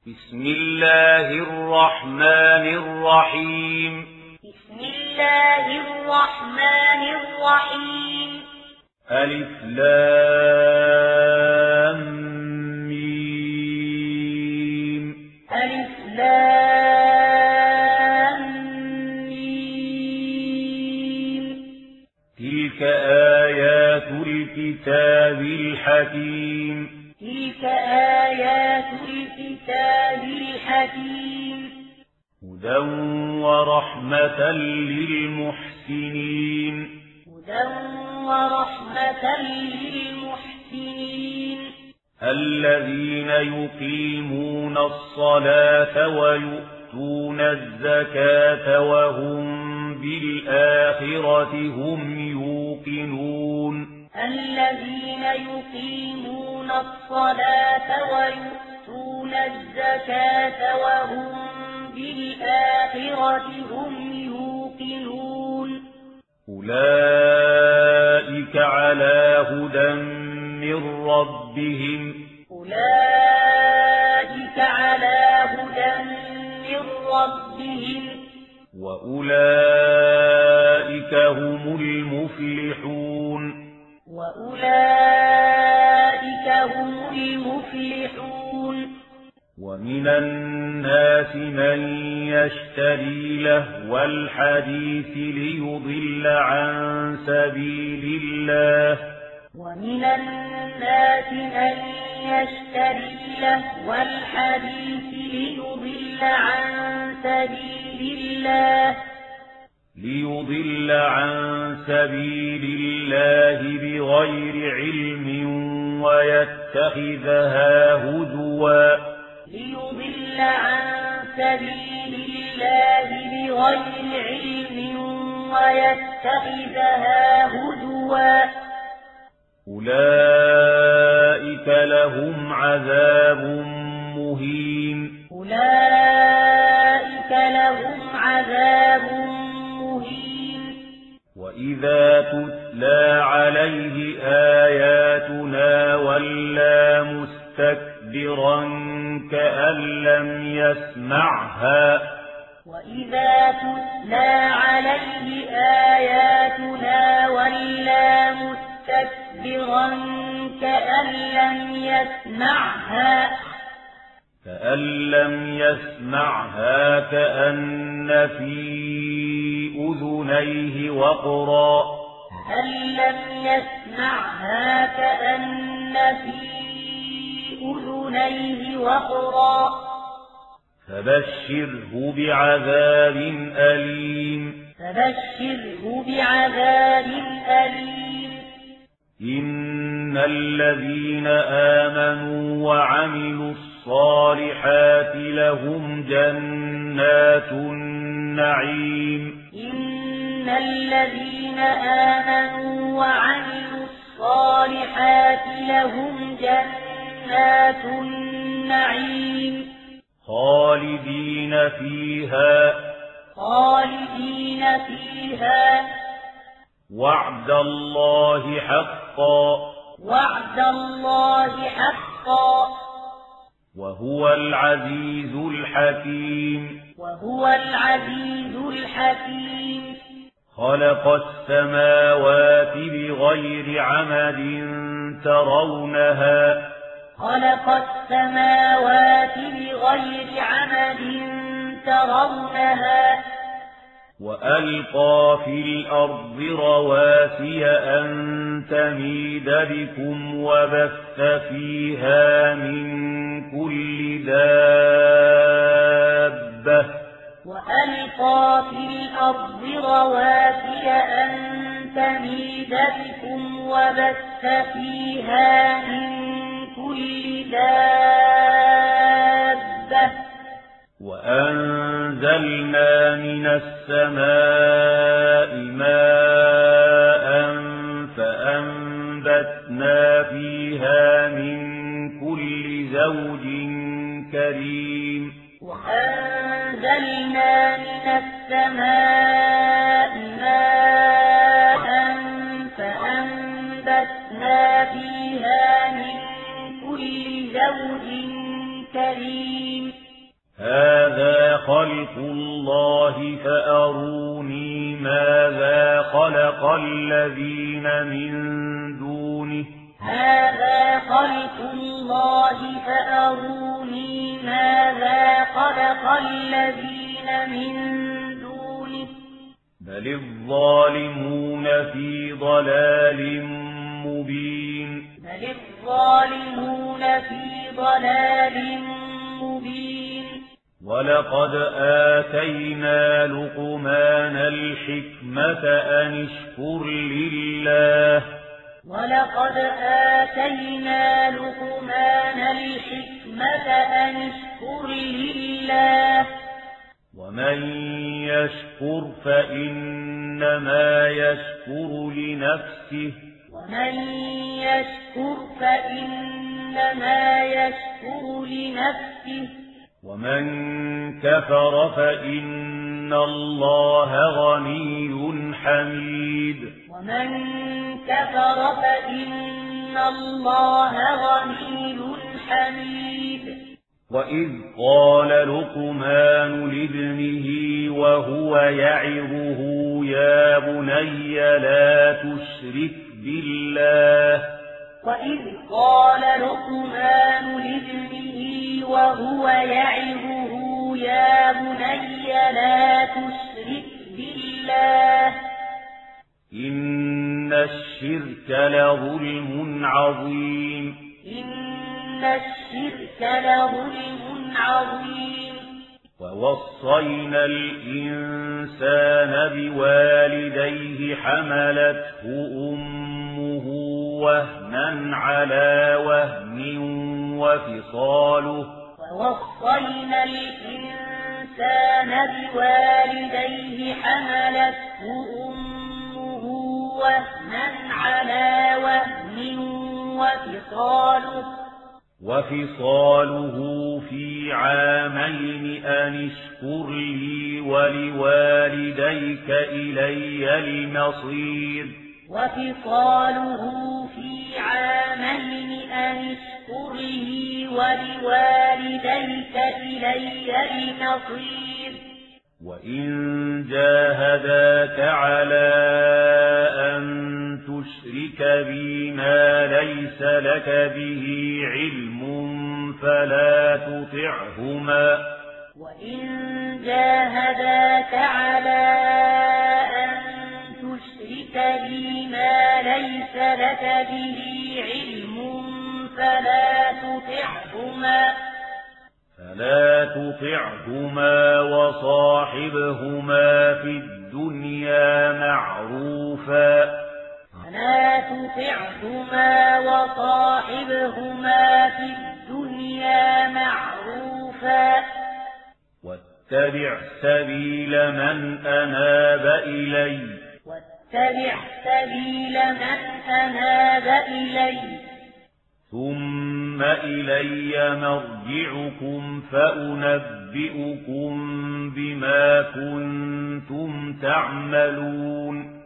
بسم الله الرحمن الرحيم بسم الله الرحمن الرحيم ألف لام ميم ألف لام ميم تلك آيات الكتاب الحكيم تلك آيات الكتاب الحكيم هدى ورحمة للمحسنين هدى ورحمة للمحسنين الذين يقيمون الصلاة ويؤتون الزكاة وهم بالآخرة هم يوقنون الذين يقيمون الصلاة ويؤتون الزكاة وهم بالآخرة هم يوقنون أولئك على هدى من ربهم أولئك على هدى من ربهم وأولئك هم المفلحون وأولئك هم المفلحون ومن الناس من يشتري لهو الحديث ليضل عن سبيل الله ومن الناس من يشتري لهو الحديث ليضل عن سبيل الله بغير علم ويتخذها هزوا ليضل عن سبيل الله بغير علم ويتخذها هزوا أولئك لهم عذاب مهين أولئك لهم عذاب مهين وإذا تتلى عليه آياتنا ولى مستكبرا كأن لم يسمعها وإذا تتلى عليه آياتنا ولى مستكبرا كأن لم يسمعها كأن في أذنيه وقرا فبشره بعذاب أليم إن الذين آمنوا وعملوا الصالحات لهم جنات النعيم إن الذين آمنوا وعملوا الصالحات لهم جنات النعيم خالدين فيها وعد الله حقا وهو العزيز الحكيم خلق السماوات بغير عمد ترونها وألقى في الأرض رواسي أن تميد بكم وبث فيها من كل دابة وأنزلنا من السماء ماء فأنبتنا فيها من كل زوج كريم فيها من كل زوج كريم الرجيم هذا خلق الله فأروني ماذا خلق الذين من دونه هذا خلق الله فأروني ماذا خلق الذين من دونه بل الظالمون في ضلال مبين بل الظالمون في ضلال مبين ولقد آتينا لقمان الحكمة أن اشكر لله ولقد آتينا لقمان الحكمة أن اشكر لله ومن يشكر فإنما يشكر لنفسه ومن يشكر فإنما يشكر لنفسه ومن كفر فإن الله غني حميد ومن كفر فإن الله غني حميد وإذ قال لقمان لابنه وهو يعظه يا بني لا تشرك بالله وإذ قال لقمان لابنه وهو يعظه يا بني لا تشرك بالله إن الشرك لظلم عظيم إن الشرك لظلم عظيم ووصينا الإنسان بوالديه حملته أمه وهنا على وهن ووصينا الإنسان بوالديه حملته أمه وهنا على وهن وفصاله في عامين أن اشكر لي ولوالديك إلي المصير وفصاله في عامين أن اشكر لي ولوالديك إلي المصير وإن جاهداك على أن تشرك بي ما ليس لك به علم فلا تطعهما وإن جاهداك على أن تشرك بي ما ليس لك به علم فلا تطعهما وصاحبهما في الدنيا معروفا واتبع سبيل من أناب إلي ثم إلي مرجعكم فأنبئكم بما كنتم تعملون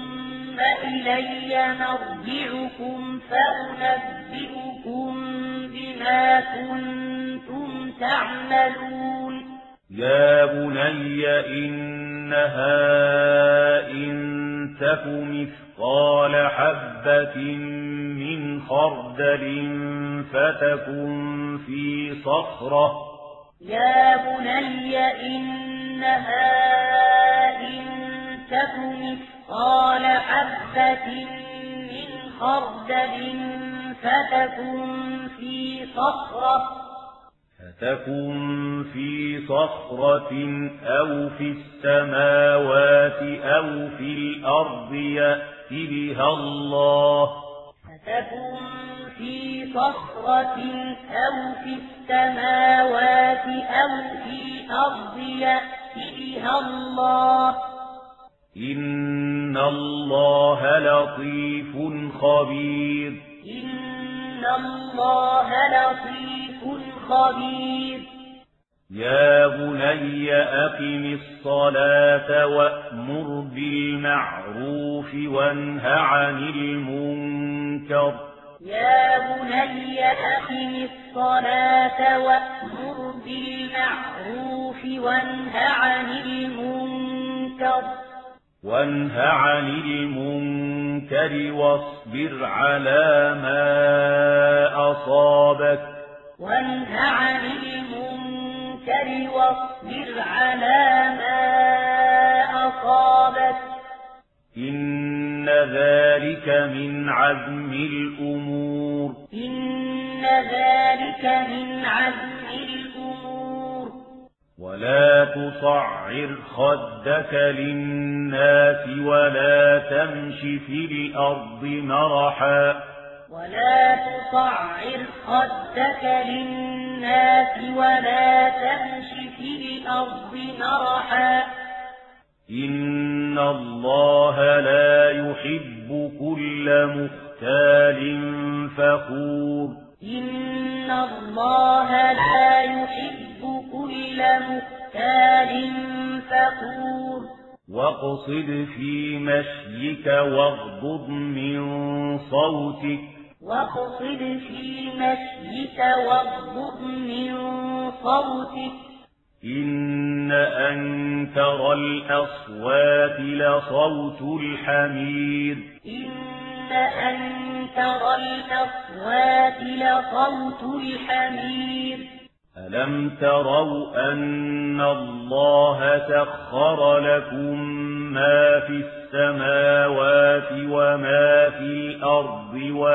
يا بني إنها إن تك مثقال حبة من خردل فتكن في صخرة يا بني إنها إن تك مثقال حبة من خردل فتكن في صخرة أو في السماوات أو في الأرض يأت بها الله إن الله لطيف خبير يا بني أقم الصلاة وأمر بالمعروف وانه عن المنكر الصلاة وأمر بالمعروف وانه عن المنكر واصبر على ما أصابك إن ذلك من عزم الأمور ولا تصعر خدك للناس ولا تمش في الأرض مرحا إن الله لا يحب كل مختال فخور واقصد في مشيك واغضض من صوتك إن أنكر الأصوات لصوت الحمير ألم تروا أن الله سخر لكم ما في السماوات وما في الأرض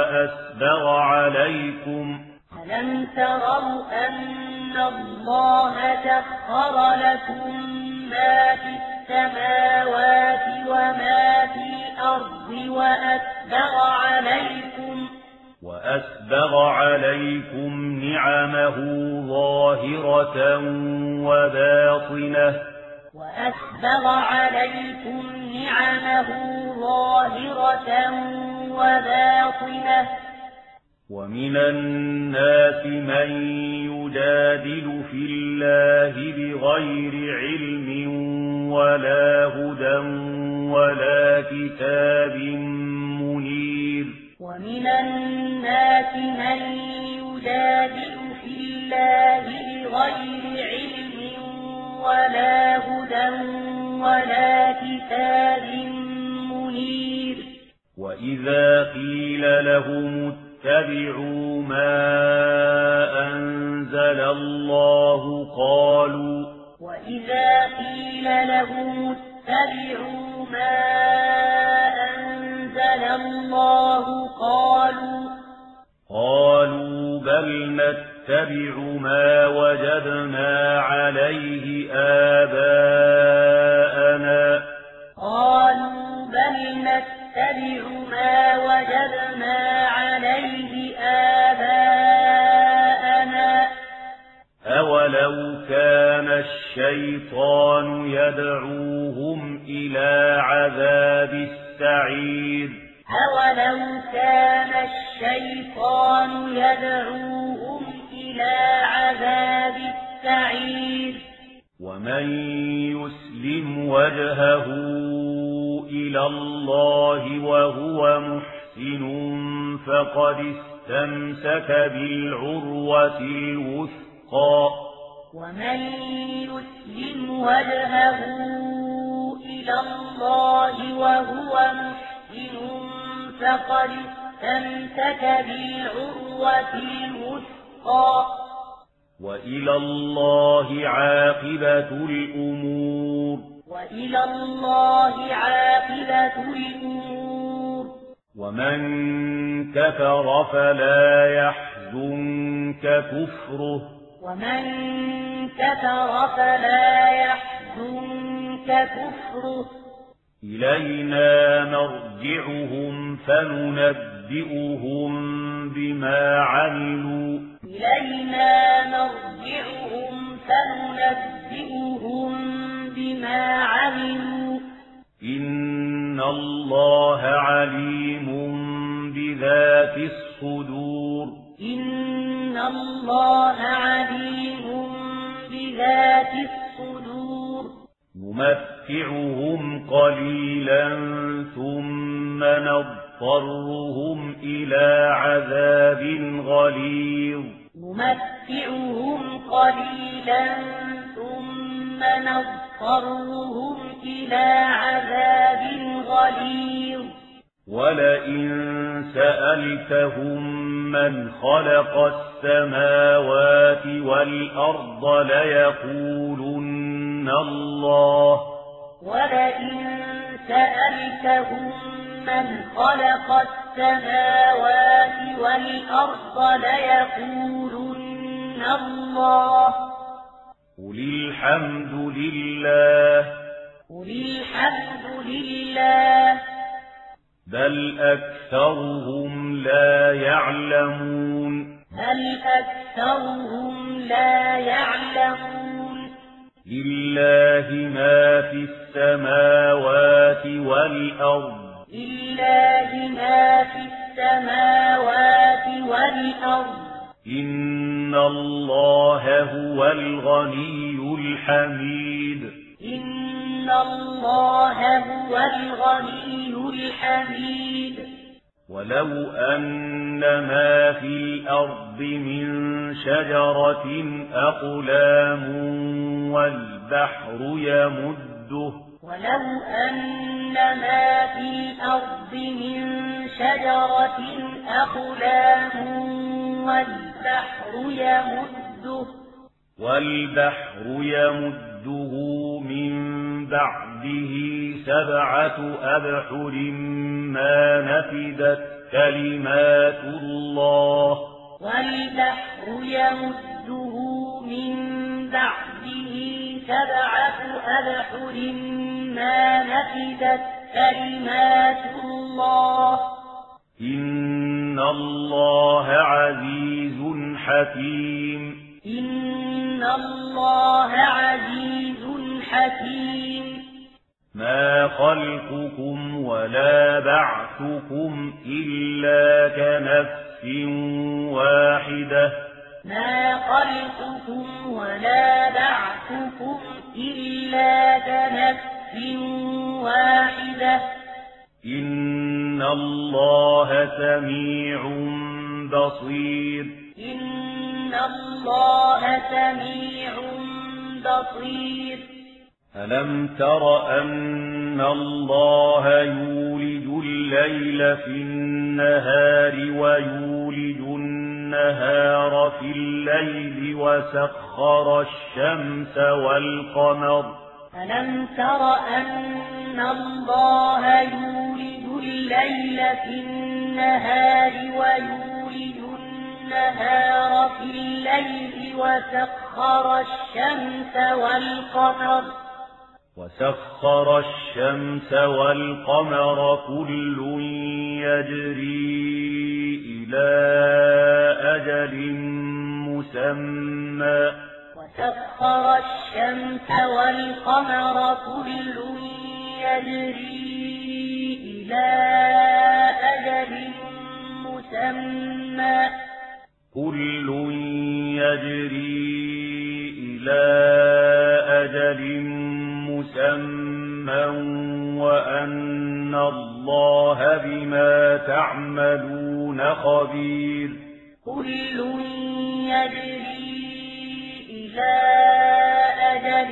وأسبغ عليكم نعمه ظاهرة وباطنة ومن الناس من يجادل في الله بغير علم ولا هدى ولا كتاب منير وإذا قيل لهم اتبعوا ما أنزل الله قالوا بل نتبع ما وجدنا عليه آباءنا أولو كان الشيطان يدعوهم إلى عذاب السعير ومن يسلم وجهه إلى الله وهو محسن فقد استمسك بالعروة الوثقى وإلى الله عاقبة الأمور ومن كفر فلا يحزنك كفره إلينا مرجعهم فننبئهم بما عملوا إن الله عليم بذات الصدور نمتعهم قليلا ثم نضطرهم إلى عذاب غليظ نمتعهم قليلا ثم نضطرهم إلى عذاب غليظ ولئن سألتهم من خلق السماوات والأرض ليقولن الله ولئن سألتهم من خلق السماوات والأرض ليقولن الله قل الحمد لله قل الحمد لله بل أكثرهم لا يعلمون بل أكثرهم لا يعلمون لله ما في السماوات والأرض لله ما في السماوات والأرض إن الله هو الغني الحميد إن الله هو الغني الحميد ولو أن ما في الأرض من شجرة أقلام والبحر يمده ولو أن ما في الأرض من شجرة أقلام والبحر يمده من بعده 7 أبحر ما نفدت كلمات الله والبحر يمده من بعده 7 أبحر ما نفدت كلمات الله إن الله عزيز حكيم إن الله عزيز حكيم ما خلقكم ولا بعثكم إلا كنفس واحدة ما خلقكم ولا بعثكم إلا كنفس واحدة إن الله سميع بصير إن الله سميع بصير ألم تر أن الله يولج الليل في النهار ويولج النهار في الليل وسخر الشمس والقمر ألم تر أن الله يولج الليل في النهار ويولج النهار في الليل وسخر الشمس والقمر كل يجري إلى أجل مسمى وسخر الشمس والقمر كل يجري إلى أجل مسمى كل يجري إلى أجل مسمى وأن الله بما تعملون خبير كل يجري إلى أجل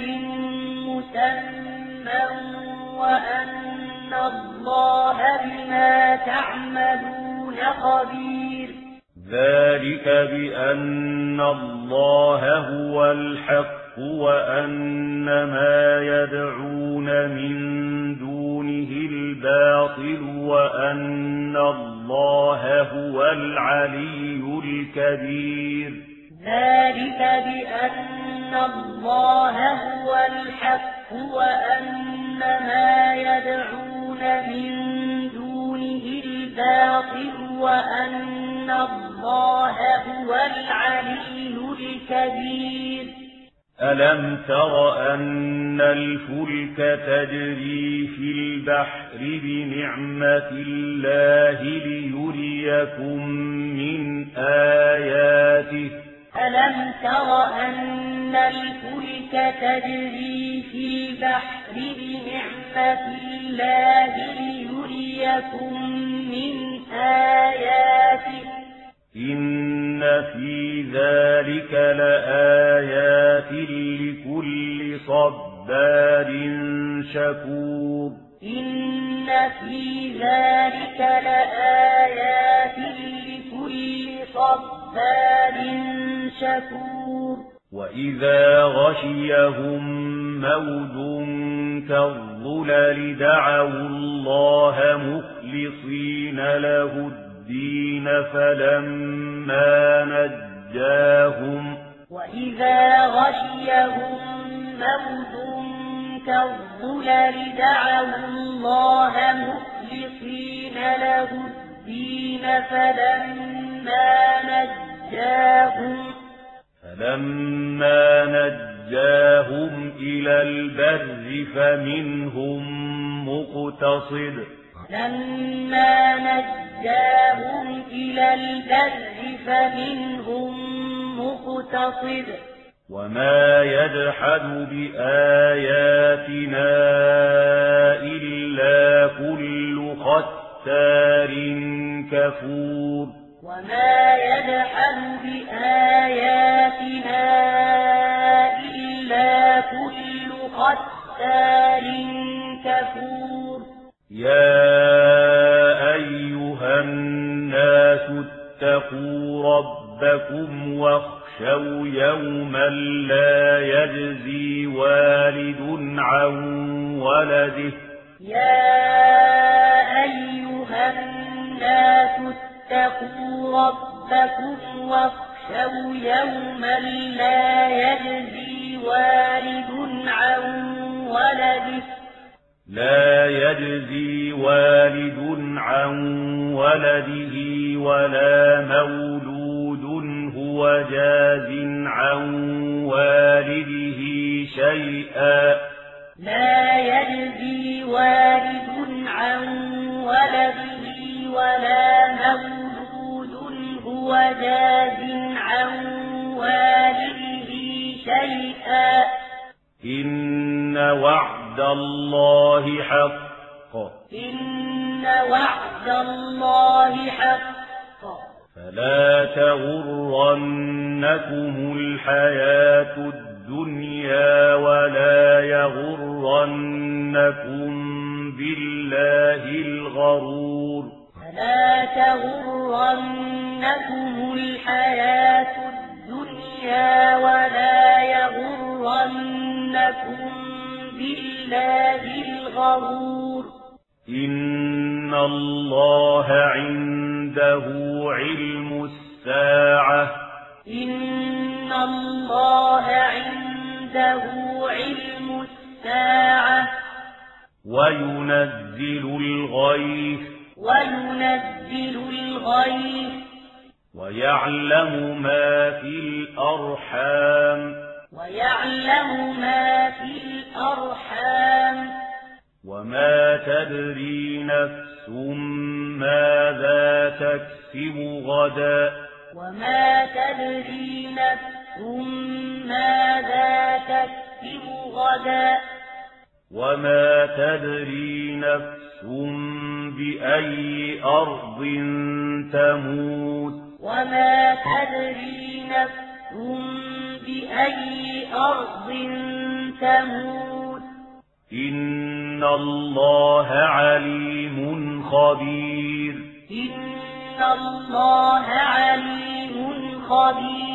مسمى وأن الله بما تعملون خبير ذلك بأن الله هو الحق وأن ما يدعون من دونه الباطل وأن الله هو العلي الكبير ذلك بأن الله هو الحق وأن ما يدعون من دونه الباطل وأن الله هو العلي الكبير ألم تر أن الفلك تجري في البحر بنعمة الله ليريكم من آياته ألم تر أن الفلك تجري في البحر بنعمة الله ليريكم من آياته إن إن في ذلك لآيات لكل صبار شكور إن في ذلك لآيات لكل صبار شكور وإذا غشيهم موج كالظلل دعوا الله مخلصين له الدين وإذا غشيهم موج كالظلل دعوا الله مخلصين له الدين فلما نجاهم إلى البر فمنهم مقتصد وما يجحد بآياتنا إلا كل ختار كفور وما يجحد بآياتنا إلا كل ختار كفور يا أيها الناس اتقوا ربكم واخشوا يوما لا يجزي والد عن ولده اتقوا ربكم واخشوا يوما لا يجزي والد عن ولده ولا مولود هو جاز عن والده شيئا لا يجزي والد عن ولده ولا مولود هو جاز عن والده شيئا إن وعد الله حق فلا تغرنكم الحياة الدنيا ولا يغرنكم بالله الغرور إن الله عنده علم الساعة وينزل الغيث ويعلم ما في الأرحام وما تدري نفس ماذا تكسب غدا وما تدري نفس بأي أرض تموت إن الله عليم خبير